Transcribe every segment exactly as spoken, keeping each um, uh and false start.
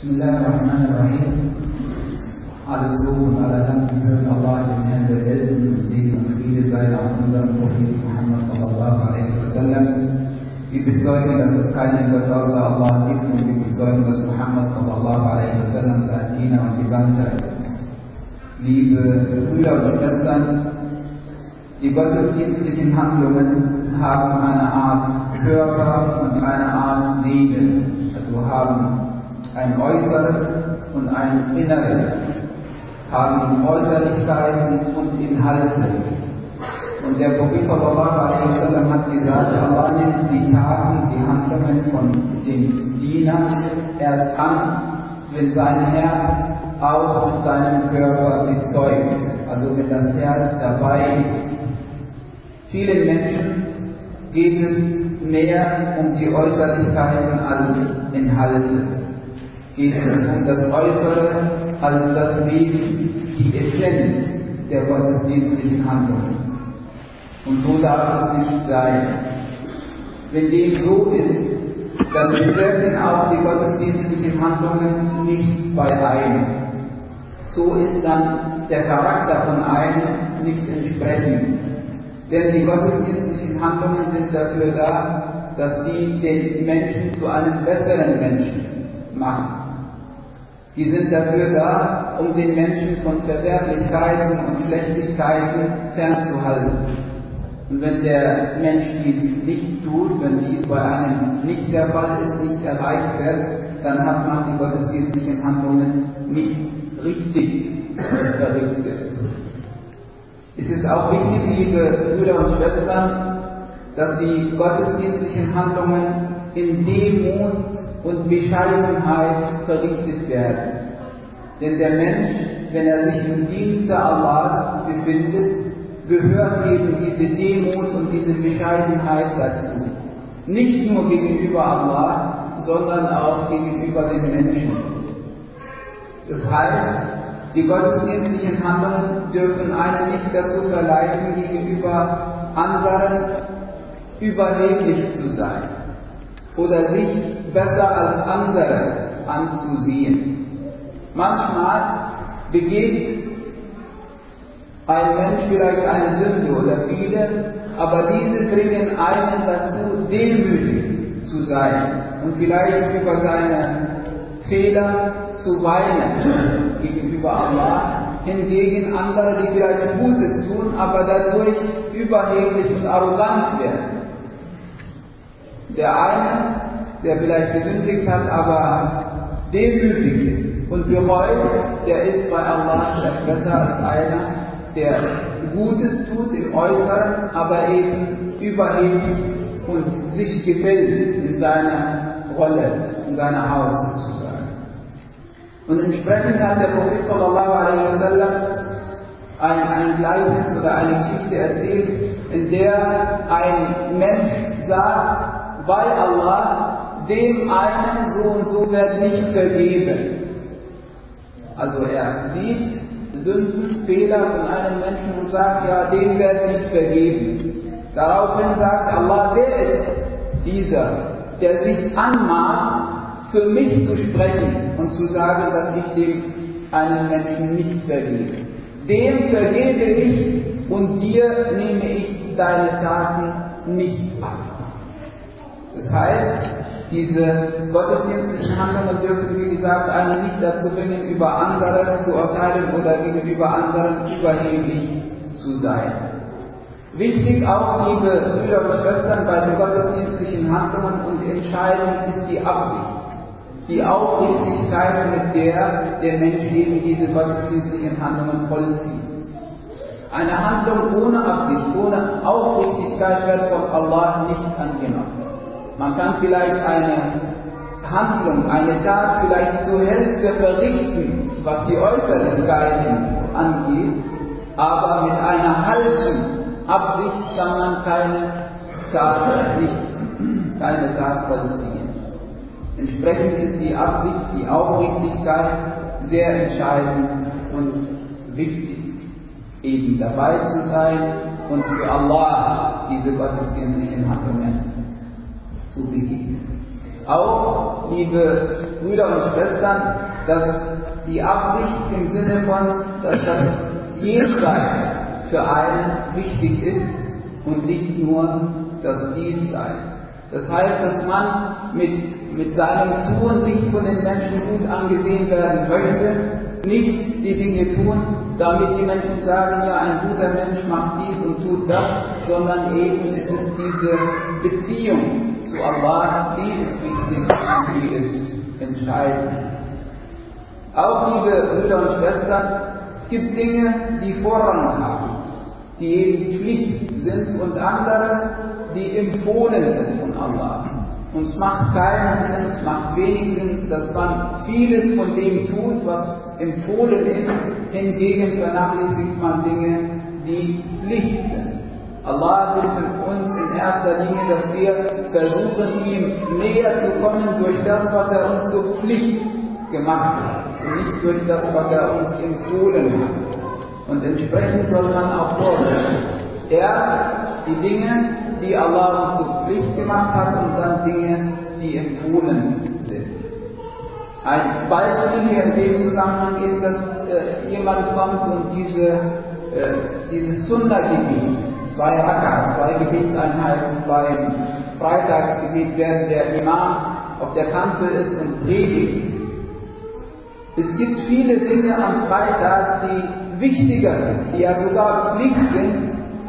Bismillahirrahmanirrahim. Alles Lob und aller Dank gebühren Allah, dem Herrn der Welten, und Segen und Friede sei auf unserem Propheten Muhammad sallallahu alaihi wasallam. Wir bezeugen, dass es keinen Gott außer Allah gibt, und wir bezeugen, dass Muhammad sallallahu alaihi wasallam sein Diener und Gesandter ist. Liebe Brüder und Schwestern, die gottesdienstlichen Handlungen haben eine Art Körper und eine Art Seele, also haben ein Äußeres und ein Inneres, haben Äußerlichkeiten und Inhalte. Und der Prophet sallallahu alaihi wasallam hat gesagt, Allah nimmt die Taten, die Handlungen von den Dienern erst an, wenn sein Herz auch mit seinem Körper bezeugt, also wenn das Herz dabei ist. Vielen Menschen geht es mehr um die Äußerlichkeiten als Inhalte. Geht es um das Äußere als das Wesen, die Essenz der gottesdienstlichen Handlungen. Und so darf es nicht sein. Wenn dem so ist, dann bewirken auch die gottesdienstlichen Handlungen nichts bei einem. So ist dann der Charakter von einem nicht entsprechend. Denn die gottesdienstlichen Handlungen sind dafür da, dass die den Menschen zu einem besseren Menschen machen. Die sind dafür da, um den Menschen von Verwerflichkeiten und Schlechtigkeiten fernzuhalten. Und wenn der Mensch dies nicht tut, wenn dies bei einem nicht der Fall ist, nicht erreicht wird, dann hat man die gottesdienstlichen Handlungen nicht richtig verrichtet. Es ist auch wichtig, liebe Brüder und Schwestern, dass die gottesdienstlichen Handlungen in Demut und Bescheidenheit verrichtet werden. Denn der Mensch, wenn er sich im Dienste Allahs befindet, gehört eben diese Demut und diese Bescheidenheit dazu. Nicht nur gegenüber Allah, sondern auch gegenüber den Menschen. Das heißt, die gottesdienstlichen Handlungen dürfen einen nicht dazu verleiten, gegenüber anderen überheblich zu sein oder sich besser als andere anzusehen. Manchmal begeht ein Mensch vielleicht eine Sünde oder viele, aber diese bringen einen dazu, demütig zu sein und vielleicht über seine Fehler zu weinen gegenüber Allah. Hingegen andere, die vielleicht Gutes tun, aber dadurch überheblich und arrogant werden. Der eine, der vielleicht gesündigt hat, aber demütig ist und bereut, der ist bei Allah vielleicht besser als einer, der Gutes tut im Äußeren, aber eben überheblich und sich gefällt in seiner Rolle, in seiner Haut sozusagen. Und entsprechend hat der Prophet sallallahu alaihi wasallam ein, ein Gleichnis oder eine Geschichte erzählt, in der ein Mensch sagt, bei Allah, dem einen so und so wird nicht vergeben. Also er sieht Sünden, Fehler von einem Menschen und sagt, ja, dem wird nicht vergeben. Daraufhin sagt Allah, wer ist dieser, der sich anmaßt, für mich zu sprechen und zu sagen, dass ich dem einen Menschen nicht vergebe. Dem vergebe ich und dir nehme ich deine Taten nicht ab. Das heißt, diese gottesdienstlichen Handlungen dürfen, wie gesagt, einen nicht dazu bringen, über andere zu urteilen oder gegenüber anderen überheblich zu sein. Wichtig auch, liebe Brüder und Schwestern, bei den gottesdienstlichen Handlungen und Entscheidungen ist die Absicht. Die Aufrichtigkeit, mit der der Mensch eben diese gottesdienstlichen Handlungen vollzieht. Eine Handlung ohne Absicht, ohne Aufrichtigkeit wird von Allah nicht angenommen. Man kann vielleicht eine Handlung, eine Tat vielleicht zur Hälfte verrichten, was die Äußerlichkeiten angeht, aber mit einer halben Absicht kann man keine Tat, nicht, keine Tat vollziehen. Entsprechend ist die Absicht, die Aufrichtigkeit sehr entscheidend und wichtig, eben dabei zu sein und für Allah diese gottesdienstlichen Handlungen zu begegnen. Auch, liebe Brüder und Schwestern, dass die Absicht im Sinne von, dass das Jenseits für einen wichtig ist und nicht nur das Diesseits. Das heißt, dass man mit, mit seinem Tun nicht von den Menschen gut angesehen werden möchte, nicht die Dinge tun, damit die Menschen sagen, ja, ein guter Mensch macht dies und tut das, sondern eben ist es diese Beziehung zu Allah, die ist wichtig und die ist entscheidend. Auch, liebe Brüder und Schwestern, es gibt Dinge, die Vorrang haben, die eben Pflicht sind und andere, die empfohlen sind von Allah. Und es macht keinen Sinn, es macht wenig Sinn, dass man vieles von dem tut, was empfohlen ist, hingegen vernachlässigt man Dinge, die Pflicht sind. Allah will von uns in erster Linie, dass wir versuchen, ihm näher zu kommen durch das, was er uns zur Pflicht gemacht hat und nicht durch das, was er uns empfohlen hat. Und entsprechend soll man auch vorgehen. Erst die Dinge, die Allah uns zur Pflicht gemacht hat und dann Dinge, die empfohlen sind. Ein Beispiel hier in dem Zusammenhang ist, dass äh, jemand kommt und diese, äh, dieses Sunna-Gebet, zwei Raka, zwei Gebetseinheiten beim Freitagsgebet, während der Imam auf der Kanzel ist und predigt. Es gibt viele Dinge am Freitag, die wichtiger sind, die ja sogar Pflicht sind,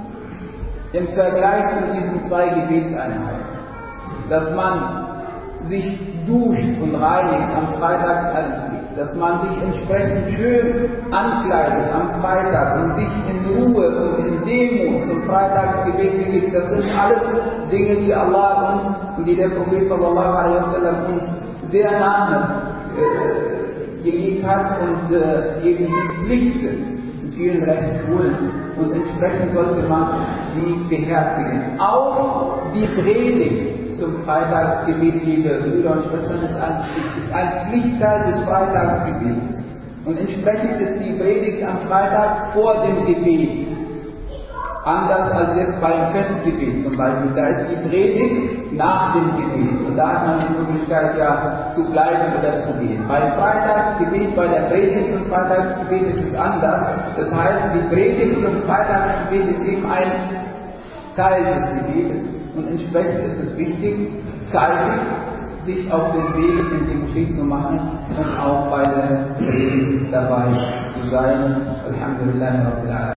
im Vergleich zu diesen zwei Gebetseinheiten. Dass man sich duscht und reinigt am Freitagsanblick, dass man sich entsprechend schön ankleidet am Freitag und sich in Ruhe und in Demut zum Freitagsgebet begibt. Das sind alles Dinge, die Allah uns und die der Prophet sallallahu alaihi wasallam uns sehr nahe äh, gelegt hat und äh, eben die Pflicht sind in vielen recht Schulen. Und entsprechend sollte man die beherzigen. Auch die Predigt zum Freitagsgebet, liebe Brüder und Schwestern, ist ein, ist ein Pflichtteil des Freitagsgebets. Und entsprechend ist die Predigt am Freitag vor dem Gebet. Anders als jetzt beim Festgebet zum Beispiel. Da ist die Predigt nach dem Gebet. Und da hat man die Möglichkeit, ja, zu bleiben oder zu gehen. Beim Freitagsgebet, bei der Predigt zum Freitagsgebet ist es anders. Das heißt, die Predigt zum Freitagsgebet ist eben ein Teil des Gebetes. Und entsprechend ist es wichtig, zeitig sich auf den Weg in die Moschee zu machen und auch bei der Predigt dabei zu sein. Alhamdulillah Rabbil Alamin.